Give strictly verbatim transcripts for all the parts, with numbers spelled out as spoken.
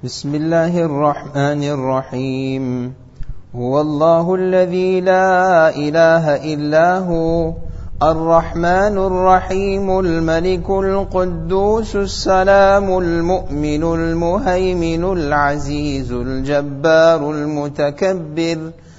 بسم الله الرحمن الرحيم هو الله الذي لا إله إلا هو الرحمن الرحيم الملك القدوس السلام المؤمن المهيمن العزيز الجبار المتكبر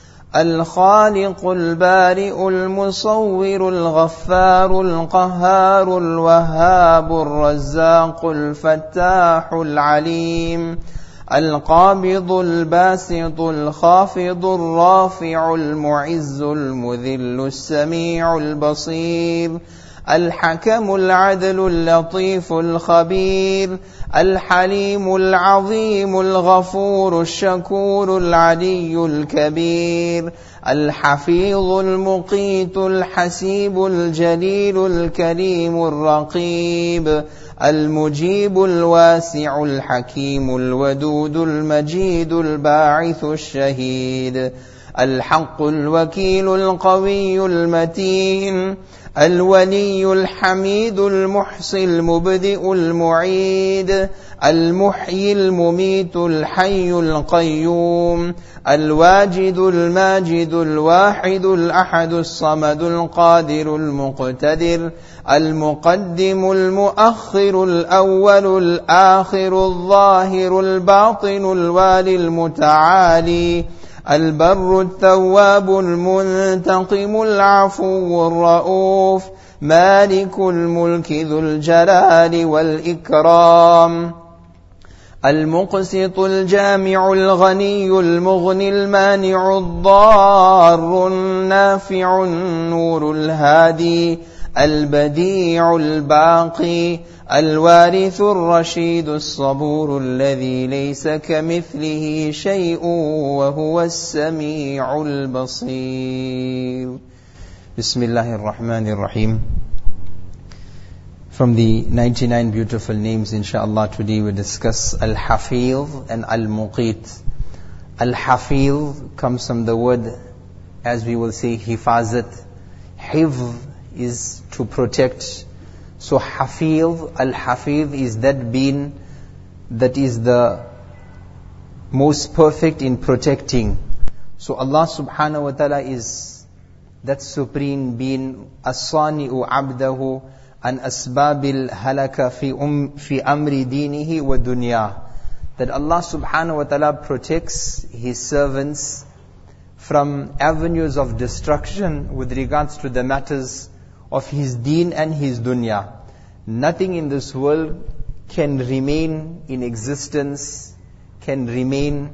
الخالق البارئ المصور الغفار القهار الوهاب الرزاق الفتاح العليم القابض الباسط الخافض الرافع المعز المذل السميع البصير الحكم العدل اللطيف الخبير الحليم العظيم الغفور الشكور العلي الكبير الحفيظ المقيت الحسيب الجليل الكريم الرقيب المجيب الواسع الحكيم الودود المجيد الباعث الشهيد الحق الوكيل القوي المتين الولي الحميد المحصي المبدئ المعيد المحيي المميت الحي القيوم الواجد الماجد الواحد الأحد الصمد القادر المقتدر المقدم المؤخر الأول الآخر الظاهر الباطن الوالي المتعالي البر التواب المنتقم العفو الرؤوف مالك الملك ذو الجلال والإكرام المقسط الجامع الغني المغني المانع الضار النافع النور الهادي البديع الباقي الوارث الرشيد الصبور الذي ليس كمثله شيء وهو السميع البصير. Bismillahir Rahmanir Rahim. From the ninety-nine beautiful names, inshallah, today we discuss Al-Hafiz and Al-Muqit. Al-Hafiz comes from the word, as we will say, Hifazat. Hifz is to protect. So Hafiz, Al-Hafiz is that being that is the most perfect in protecting. So Allah subhanahu wa ta'ala is that supreme being, As-Sani'u abdahu an asbabil halaka fi, um, fi amri dinihi wa dunya. That Allah subhanahu wa ta'ala protects His servants from avenues of destruction with regards to the matters of his deen and his dunya. Nothing in this world can remain in existence, can remain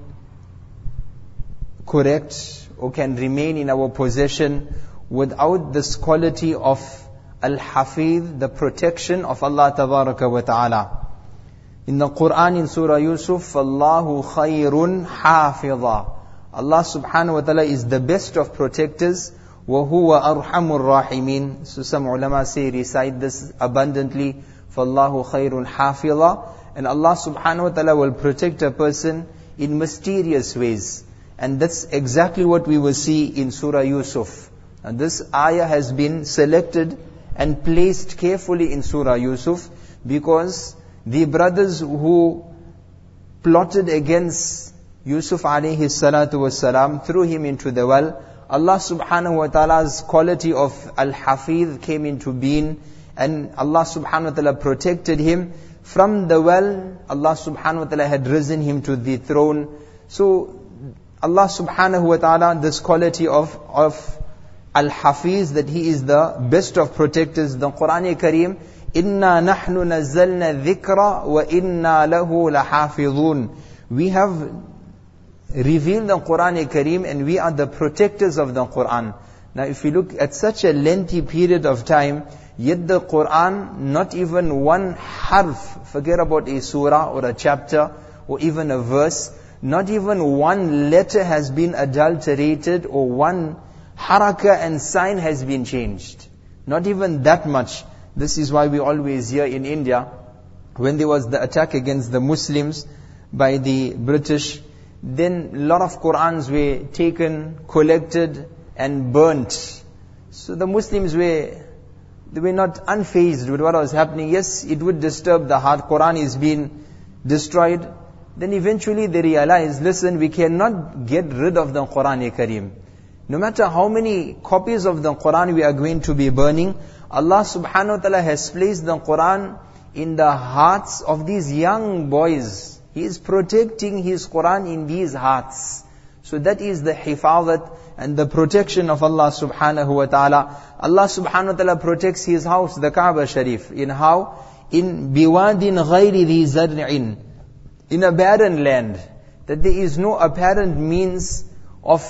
correct, or can remain in our possession without this quality of Al-Hafiz, the protection of Allah Tabaraka wa Ta'ala. In the Quran, in Surah Yusuf, Allahu khayrun hafidha. Allah subhanahu wa ta'ala is the best of protectors. وَهُوَ أَرْحَمُ الرَّاحِمِينَ. So some ulama say, recite this abundantly. فَاللَّهُ خَيْرٌ حَافِظًا. And Allah subhanahu wa ta'ala will protect a person in mysterious ways. And that's exactly what we will see in Surah Yusuf. And this ayah has been selected and placed carefully in Surah Yusuf because the brothers who plotted against Yusuf alayhi salatu wassalam threw him into the well. Allah subhanahu wa ta'ala's quality of Al-Hafiz came into being, and Allah subhanahu wa ta'ala protected him from the well. Allah subhanahu wa ta'ala had risen him to the throne. So Allah subhanahu wa ta'ala, this quality of, of Al-Hafiz, that He is the best of protectors. The Quran-e-Kareem, Inna nahnu nazzalna dhikra wa inna lahu lahafidhun. We have reveal the Quran-e-Kareem and we are the protectors of the Quran. Now if you look at such a lengthy period of time, yet the Quran, not even one harf, forget about a surah or a chapter or even a verse, not even one letter has been adulterated or one harakah and sign has been changed. Not even that much. This is why we always hear in India, when there was the attack against the Muslims by the British, then a lot of Qurans were taken, collected and burnt. So the Muslims were, they were not unfazed with what was happening. Yes, it would disturb the heart. Quran is being destroyed. then eventually they realize, listen, we cannot get rid of the Quran-e-Kareem. No matter how many copies of the Quran we are going to be burning, Allah subhanahu wa ta'ala has placed the Quran in the hearts of these young boys. He is protecting His Quran in these hearts. So that is the hifazat and the protection of Allah subhanahu wa ta'ala. Allah subhanahu wa ta'ala protects His house, the Kaaba Sharif. In how? In biwadin ghayri dhi zar'in. In a barren land. That there is no apparent means of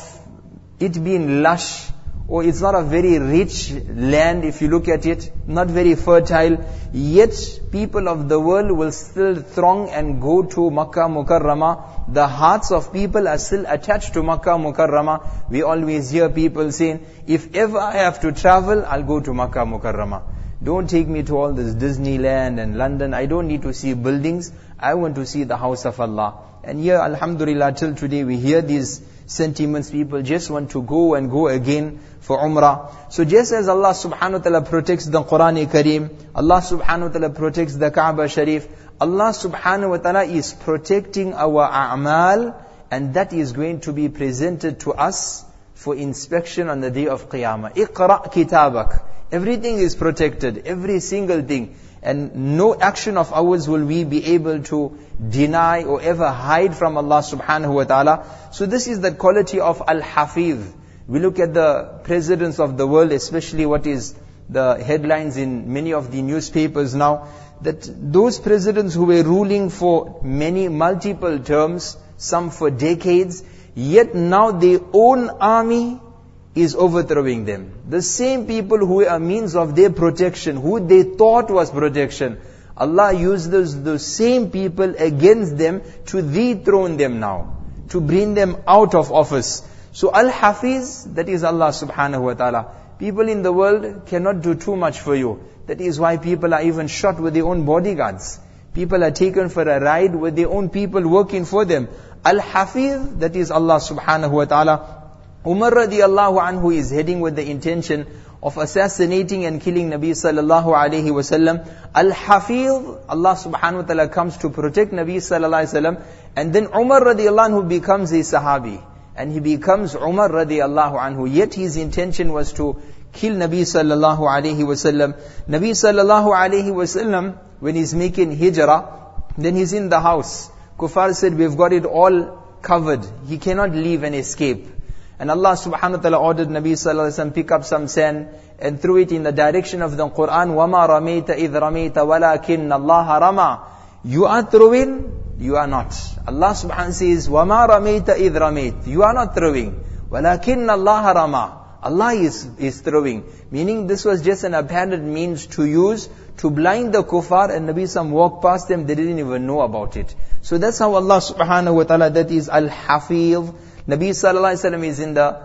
it being lush, or it's not a very rich land if you look at it, not very fertile, yet people of the world will still throng and go to Makkah Mukarramah. The hearts of people are still attached to Makkah Mukarramah. We always hear people saying, if ever I have to travel, I'll go to Makkah Mukarramah. Don't take me to all this Disneyland and London. I don't need to see buildings. I want to see the house of Allah. And here, alhamdulillah, till today we hear these sentiments. People just want to go and go again for Umrah. So just as Allah subhanahu wa ta'ala protects the Quran-e-Kareem, Allah subhanahu wa ta'ala protects the Kaaba Sharif, Allah subhanahu wa ta'ala is protecting our a'mal, and that is going to be presented to us for inspection on the day of Qiyamah. Iqra' kitabak. Everything is protected, every single thing. And no action of ours will we be able to deny or ever hide from Allah subhanahu wa ta'ala. So this is the quality of Al-Hafiz. We look at the presidents of the world, especially what is the headlines in many of the newspapers now, that those presidents who were ruling for many multiple terms, some for decades, yet now their own army is overthrowing them. The same people who are means of their protection, who they thought was protection, Allah used those, those same people against them to dethrone them now, to bring them out of office. So Al-Hafiz, that is Allah subhanahu wa ta'ala. People in the world cannot do too much for you. That is why people are even shot with their own bodyguards. People are taken for a ride with their own people working for them. Al-Hafiz, that is Allah subhanahu wa ta'ala. Umar radiallahu anhu is heading with the intention of assassinating and killing Nabi sallallahu alayhi wasallam. Al-Hafiz, Allah subhanahu wa ta'ala comes to protect Nabi sallallahu alayhi wasallam. And then Umar radiallahu anhu becomes a sahabi. And he becomes Umar radiallahu anhu. Yet his intention was to kill Nabi sallallahu alayhi wasallam. Nabi sallallahu alayhi wasallam, when he's making hijrah, then he's in the house. Kuffar said, we've got it all covered. He cannot leave and escape. And Allah subhanahu wa ta'ala ordered Nabi sallallahu alayhi wa sallam pick up some sand and threw it in the direction of the Quran. وَمَا رَمَيْتَ إِذْ رَمَيْتَ وَلَكِنَّ اللَّهَ رَمَى. You are throwing, you are not. Allah subhanahu wa ta'ala says, وَمَا رَمَيْتَ إِذْ رَمَيْتَ. You are not throwing. وَلَكِنَّ اللَّهَ رَمَى. Allah is, is throwing. Meaning this was just an apparent means to use to blind the kuffar, and Nabi sallam walked past them, they didn't even know about it. So that's how Allah subhanahu wa ta'ala, that is Al-Hafiz. Nabi sallallahu alaihi wasallam is in the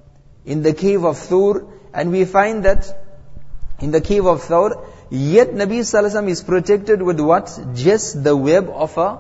in the cave of Thur, and we find that in the cave of Thur, yet Nabi sallallahu alaihi wasallam is protected with what? Just the web of a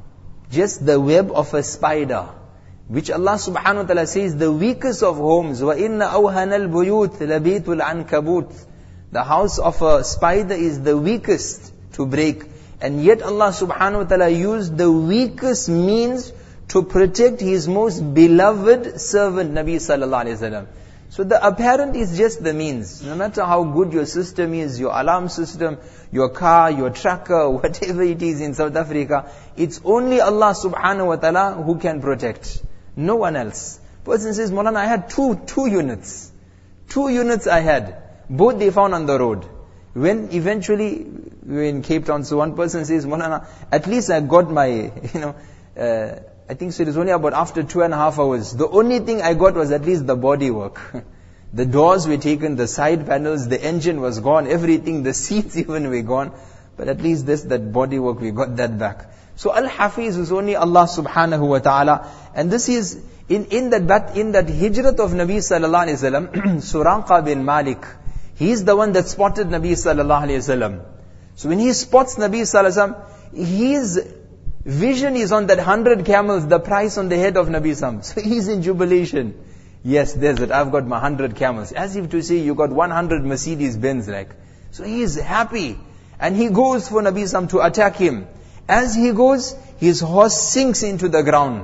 just the web of a spider, which Allah subhanahu wa ta'ala says the weakest of homes. Wa inna awhana al-buyut labitul ankabut. The house of a spider is the weakest to break, and yet Allah subhanahu wa ta'ala used the weakest means to protect His most beloved servant, Nabi sallallahu alaihi wasallam. So the apparent is just the means. No matter how good your system is, your alarm system, your car, your tracker, whatever it is in South Africa, it's only Allah subhanahu wa ta'ala who can protect. No one else. Person says, Maulana, I had two, two units. Two units I had. Both they found on the road. When eventually, we were in Cape Town, so one person says, Maulana, at least I got my, you know, uh, I think so it was only about after two and a half hours. The only thing I got was at least the body work. The doors were taken, the side panels, the engine was gone, everything, the seats even were gone. But at least this, that body work, we got that back. So Al-Hafiz is only Allah subhanahu wa ta'ala. And this is, in, in that in that hijrat of Nabi sallallahu alayhi wa sallam, Suraqa bin Malik, he is the one that spotted Nabi sallallahu alayhi wa sallam. So when he spots Nabi sallallahu alayhi wa sallam, his vision is on that hundred camels, the price on the head of Nabi sallallahu alayhi wa sallam. So he's in jubilation. Yes, there's it, I've got my hundred camels. As if to say, you got one hundred Mercedes Benz like. So he is happy. And he goes for Nabi sallallahu alayhi wa sallam to attack him. As he goes, his horse sinks into the ground.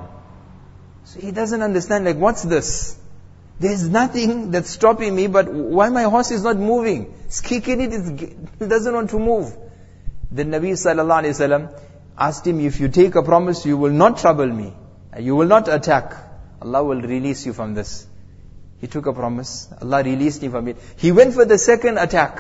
So he doesn't understand, like, what's this? There's nothing that's stopping me, but why my horse is not moving? It's kicking it, it doesn't want to move. Then Nabi sallallahu alayhi wasallam asked him, if you take a promise, you will not trouble me. You will not attack. Allah will release you from this. He took a promise. Allah released him from it. He went for the second attack.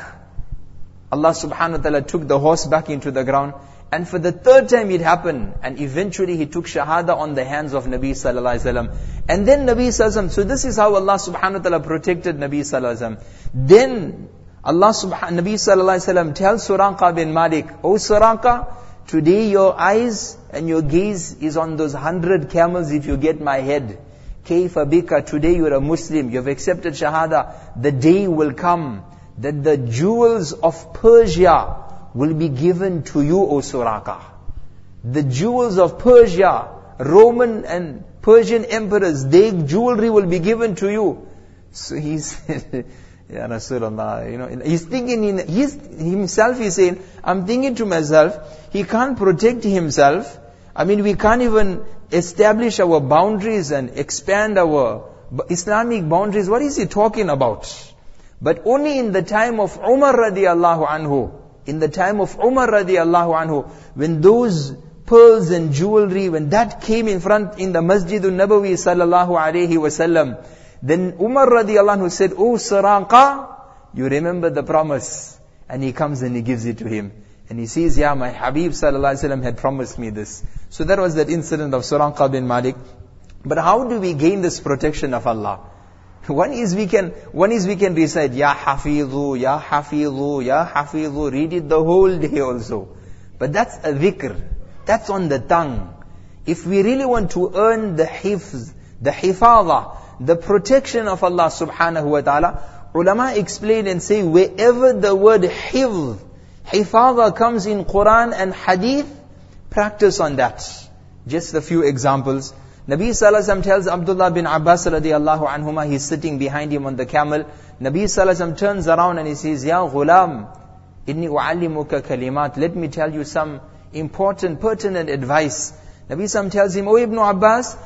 Allah subhanahu wa ta'ala took the horse back into the ground. And for the third time it happened. And eventually he took shahada on the hands of Nabi sallallahu alayhi wasallam. And then Nabi sallallahu alayhi wasallam. So this is how Allah subhanahu wa ta'ala protected Nabi sallallahu alayhi wasallam. Then Allah subhanahu Nabi sallallahu alayhi wasallam tells Suraqah bin Malik, O Suraqah, today your eyes and your gaze is on those hundred camels if you get my head. Kayfa bika, today you are a Muslim, you have accepted Shahada. The day will come that the jewels of Persia will be given to you, O Suraqah. The jewels of Persia, Roman and Persian emperors, their jewelry will be given to you. So he said, Ya Rasulullah, you know, he's thinking, in, he's, himself he's saying, I'm thinking to myself, he can't protect himself. I mean, we can't even establish our boundaries and expand our Islamic boundaries. What is he talking about? But only in the time of Umar radiallahu anhu, in the time of Umar radiallahu anhu, when those pearls and jewelry, when that came in front in the Masjidun Nabawi sallallahu alayhi wasallam, then Umar radiallahu anhu said, O Suraqah, you remember the promise. And he comes and he gives it to him. And he says, yeah, my Habib sallallahu alaihi wasallam had promised me this. So that was that incident of Suraqah bin Malik. But how do we gain this protection of Allah? One is we can, one is we can recite, Ya Hafidhu, Ya Hafidhu, Ya Hafidhu, read it the whole day also. But that's a dhikr. That's on the tongue. If we really want to earn the hifz, the hifadha, the protection of Allah subhanahu wa ta'ala, ulama explain and say, wherever the word hifz, hifadha comes in Quran and Hadith, practice on that. Just a few examples. Nabi sallallahu alaihi wasallam tells Abdullah bin Abbas radiyallahu anhuma, he's sitting behind him on the camel. Nabi sallallahu alaihi wasallam turns around and he says, Ya ghulam, inni u'allimuka kalimat. Let me tell you some important, pertinent advice. Nabi sallallahu alaihi wasallam tells him, O Ibn Abbas,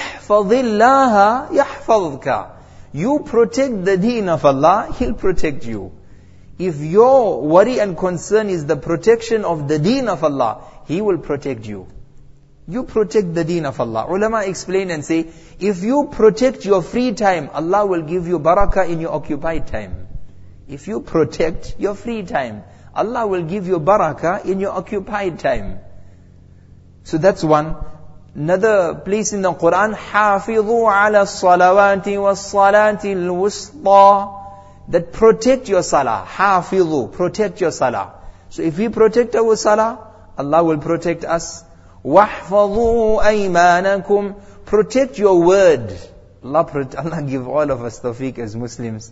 ihfadhillaha yahfadhka. You protect the deen of Allah, He'll protect you. If your worry and concern is the protection of the deen of Allah, He will protect you. You protect the deen of Allah. Ulama explain and say, if you protect your free time, Allah will give you barakah in your occupied time. If you protect your free time, Allah will give you barakah in your occupied time. So that's one. Another place in the Quran, حَافِظُوا عَلَى الصَّلَوَاتِ وَالصَّلَاةِ الْوُسْطَى. That protect your salah. حَافِظُوا, protect your salah. So if we protect our salah, Allah will protect us. وَاحْفَظُوا أَيْمَانَكُمْ. Protect your word. Allah, Allah give all of us tawfiq as Muslims.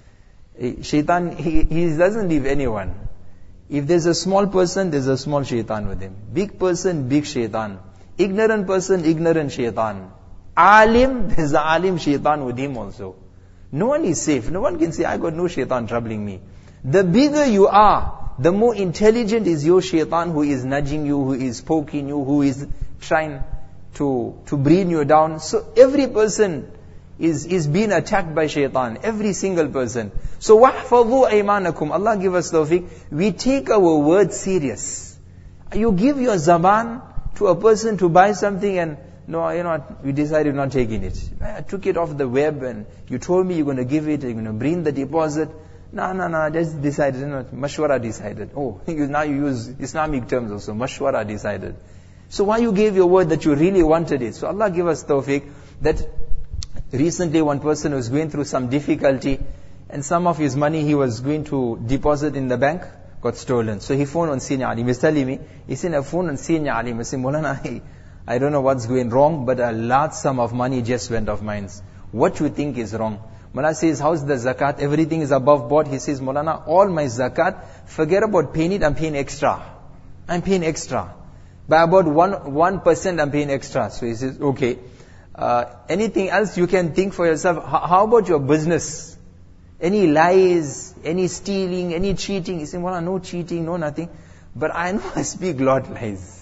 Shaitan, he, he doesn't leave anyone. If there's a small person, there's a small shaitan with him. Big person, big shaitan. Ignorant person, ignorant shaitan. Alim, there's a alim shaitan with him also. No one is safe. No one can say, I got no shaitan troubling me. The bigger you are, the more intelligent is your shaitan who is nudging you, who is poking you, who is trying to, to bring you down. So every person is, is being attacked by shaitan. Every single person. So وَحْفَظُوا أَيْمَانَكُمْ. Allah give us tawfiq. We take our word serious. You give your zaman to a person to buy something and no, you know, we decided not taking it. I took it off the web and you told me you're going to give it, you're going to bring the deposit. No, no, no, I just decided, you know, mashwara decided. Oh, you, now you use Islamic terms also, mashwara decided. So why you gave your word that you really wanted it? So Allah give us tawfiq that recently one person was going through some difficulty and some of his money he was going to deposit in the bank got stolen. So he phoned on Senior Alim. He's telling me, he said, I phoned on Senior Alim. I said, Maulana, I don't know what's going wrong, but a large sum of money just went off mine. What you think is wrong? Maulana says, how's the zakat? Everything is above board. He says, Maulana, all my zakat, forget about paying it, I'm paying extra. I'm paying extra. By about one, one percent I'm paying extra. So he says, okay. Uh, anything else you can think for yourself? H- how about your business? Any lies, any stealing, any cheating? He said, Maulana, no cheating, no nothing. But I know I speak lot lies.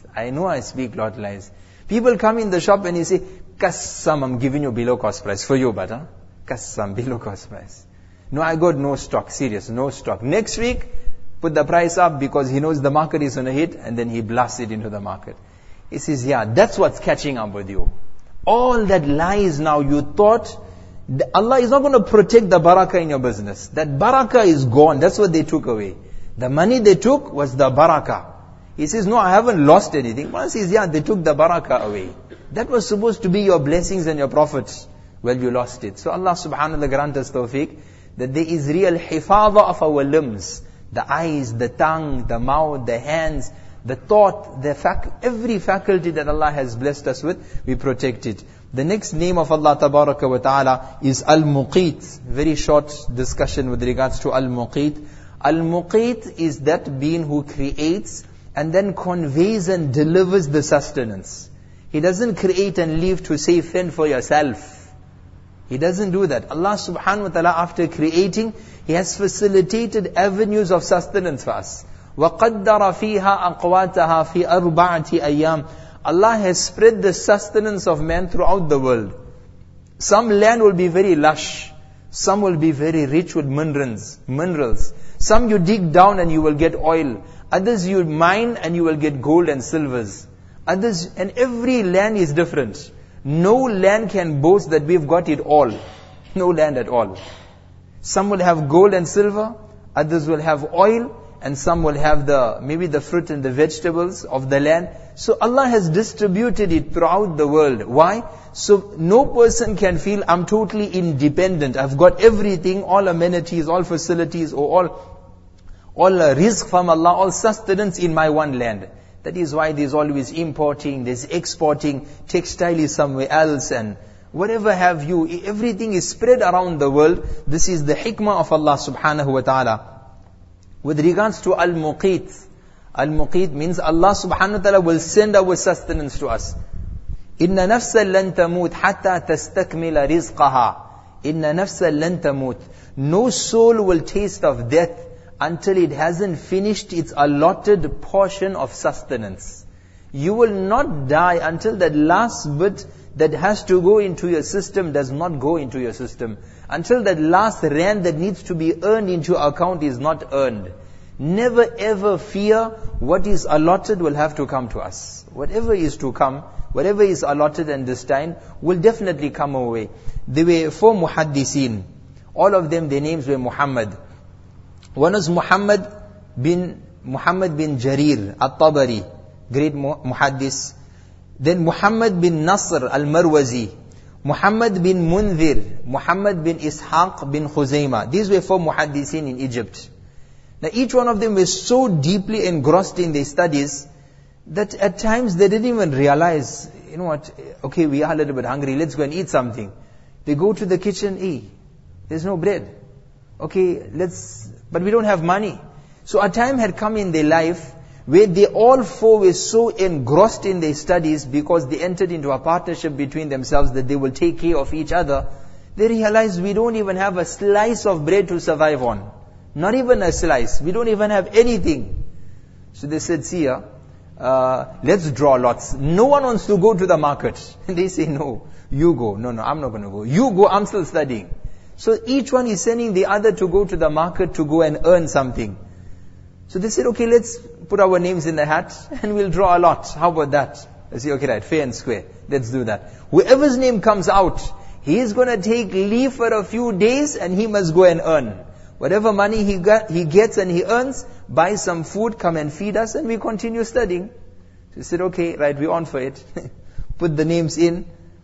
I know I speak lot lies. People come in the shop and you say, Kassam, I'm giving you below cost price. For you, but huh? Kassam, below cost price. No, I got no stock, serious, no stock. Next week, put the price up because he knows the market is on a hit, and then he blasts it into the market. He says, yeah, that's what's catching up with you. All that lies now, you thought, Allah is not going to protect the barakah in your business. That barakah is gone. That's what they took away. The money they took was the barakah. He says, no, I haven't lost anything. One says, yeah, they took the barakah away. That was supposed to be your blessings and your profits. Well, you lost it. So Allah subhanahu wa ta'ala grant us tawfiq, that there is real hifadha of our limbs. The eyes, the tongue, the mouth, the hands, the thought, the fac- every faculty that Allah has blessed us with, we protect it. The next name of Allah Tabaraka wa Ta'ala is Al-Muqit. Very short discussion with regards to Al-Muqit. Al-Muqit is that being who creates and then conveys and delivers the sustenance. He doesn't create and leave to say, fend for yourself. He doesn't do that. Allah subhanahu wa ta'ala, after creating, He has facilitated avenues of sustenance for us. وَقَدَّرَ فِيهَا أَقْوَاتَهَا فِي أَرْبَعَةِ أَيَّامٍ. Allah has spread the sustenance of man throughout the world. Some land will be very lush. Some will be very rich with minerals. minerals. Some you dig down and you will get oil. Others you mine and you will get gold and silvers. Others, and every land is different. No land can boast that we've got it all. No land at all. Some will have gold and silver. Others will have oil. And some will have the, maybe the fruit and the vegetables of the land. So Allah has distributed it throughout the world. Why? So no person can feel, I'm totally independent. I've got everything, all amenities, all facilities, or all, all uh, rizq from Allah, all sustenance in my one land. That is why there's always importing, there's exporting, textile is somewhere else, and whatever have you, everything is spread around the world. This is the hikmah of Allah subhanahu wa ta'ala. With regards to Al-Muqit, Al-Muqit means Allah subhanahu wa ta'ala will send our sustenance to us. Inna nafsa lan tamut hatta tastakmila rizqaha. Inna nafsa lan tamut. No soul will taste of death until it hasn't finished its allotted portion of sustenance. You will not die until that last bit that has to go into your system does not go into your system. Until that last rand that needs to be earned into your account is not earned. Never ever fear what is allotted will have to come to us. Whatever is to come, whatever is allotted and destined, will definitely come our way. There were four muhaddiseen. All of them, their names were Muhammad. One is Muhammad bin Muhammad bin Jarir at-Tabari, great muhaddis. Then Muhammad bin Nasr al-Marwazi, Muhammad bin Munzir, Muhammad bin Ishaq bin Khuzaymah. These were four muhaddiseen in Egypt. Now each one of them was so deeply engrossed in their studies that at times they didn't even realize, you know what, okay, we are a little bit hungry, let's go and eat something. They go to the kitchen, hey, there's no bread. Okay, let's, but we don't have money. So a time had come in their life where they all four were so engrossed in their studies because they entered into a partnership between themselves that they will take care of each other. They realized we don't even have a slice of bread to survive on. Not even a slice. We don't even have anything. So they said, see ya, uh, let's draw lots. No one wants to go to the market. And they say, no, you go. No, no, I'm not going to go. You go, I'm still studying. So each one is sending the other to go to the market to go and earn something. So they said, okay, let's put our names in the hat and we'll draw a lot. How about that? I say, okay, right, fair and square. Let's do that. Whoever's name comes out, he is going to take leave for a few days and he must go and earn. Whatever money he got, he gets and he earns, buy some food, come and feed us, and we continue studying. So he said, okay, right, we're on for it. Put the names in.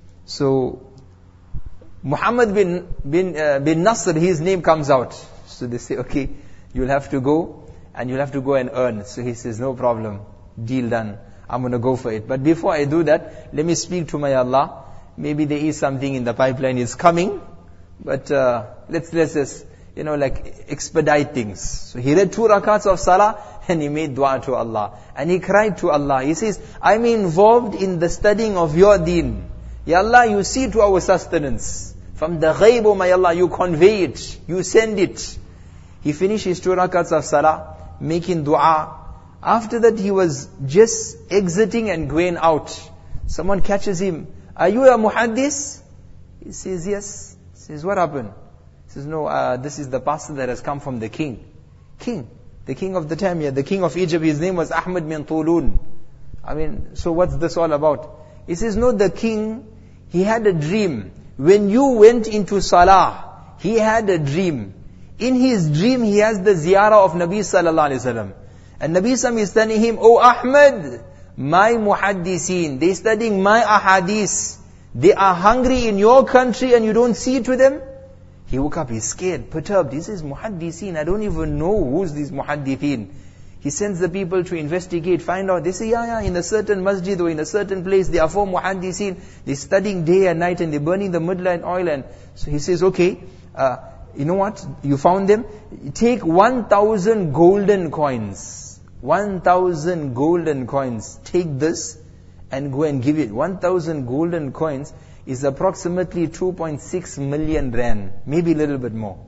So Muhammad bin bin uh, bin Nasr, his name comes out. So they say, okay, you'll have to go. And you'll have to go and earn. So he says, no problem. Deal done. I'm going to go for it. But before I do that, let me speak to my Allah. Maybe there is something in the pipeline. It's coming. But uh, let's, let's just, you know, like expedite things. So he read two rakats of salah and he made dua to Allah. And he cried to Allah. He says, I'm involved in the studying of your deen. Ya Allah, you see to our sustenance. From the ghaib, oh my Allah, you convey it. You send it. He finished his two rakats of salah, making dua. After that, he was just exiting and going out. Someone catches him. Are you a muhaddis? He says, yes. He says, what happened? He says, no, uh, this is the pastor that has come from the king. King. The king of the time, yeah, the king of Egypt, his name was Ahmad bin Tulun. I mean, so what's this all about? He says, no, the king, he had a dream. When you went into salah, he had a dream. In his dream, he has the ziyarah of Nabi sallallahu alaihi wasallam. And Nabi sallam is telling him, oh Ahmad, my muhaddiseen, they studying my ahadith. They are hungry in your country and you don't see to them? He woke up, he's scared, perturbed. He says, muhaddiseen, I don't even know who's these muhaddithin. He sends the people to investigate, find out. They say, yeah, yeah, in a certain masjid or in a certain place, there are four muhaddiseen. They're studying day and night and they're burning the midnight oil. And so he says, okay, uh, you know what? You found them? Take one thousand golden coins. one thousand golden coins. Take this and go and give it. one thousand golden coins is approximately two point six million rand. Maybe a little bit more.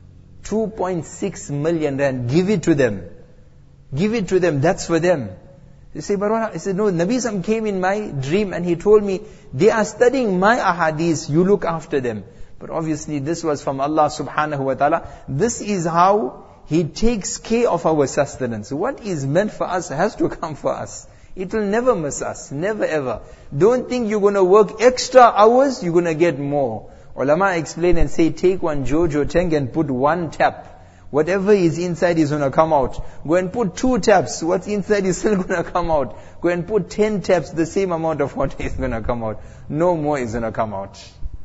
two point six million rand. Give it to them. Give it to them. That's for them. They say, but what? I said, no, Nabi Sam came in my dream and he told me, they are studying my ahadith. You look after them. But obviously this was from Allah subhanahu wa ta'ala. This is how He takes care of our sustenance. What is meant for us has to come for us. It will never miss us. Never ever. Don't think you're going to work extra hours, you're going to get more. Ulama explain and say, take one Jojo tank and put one tap. Whatever is inside is going to come out. Go and put two taps. What's inside is still going to come out. Go and put ten taps, the same amount of water is going to come out. No more is going to come out.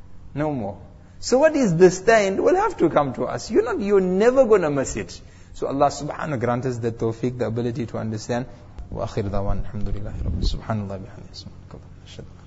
No more. So what is destined will have to come to us. You're not, you're never going to miss it. So Allah subhanahu wa ta'ala grant us the tawfiq, the ability to understand. Wa akhir dawan, alhamdulillahi rabbil, subhanallah bihamdihi.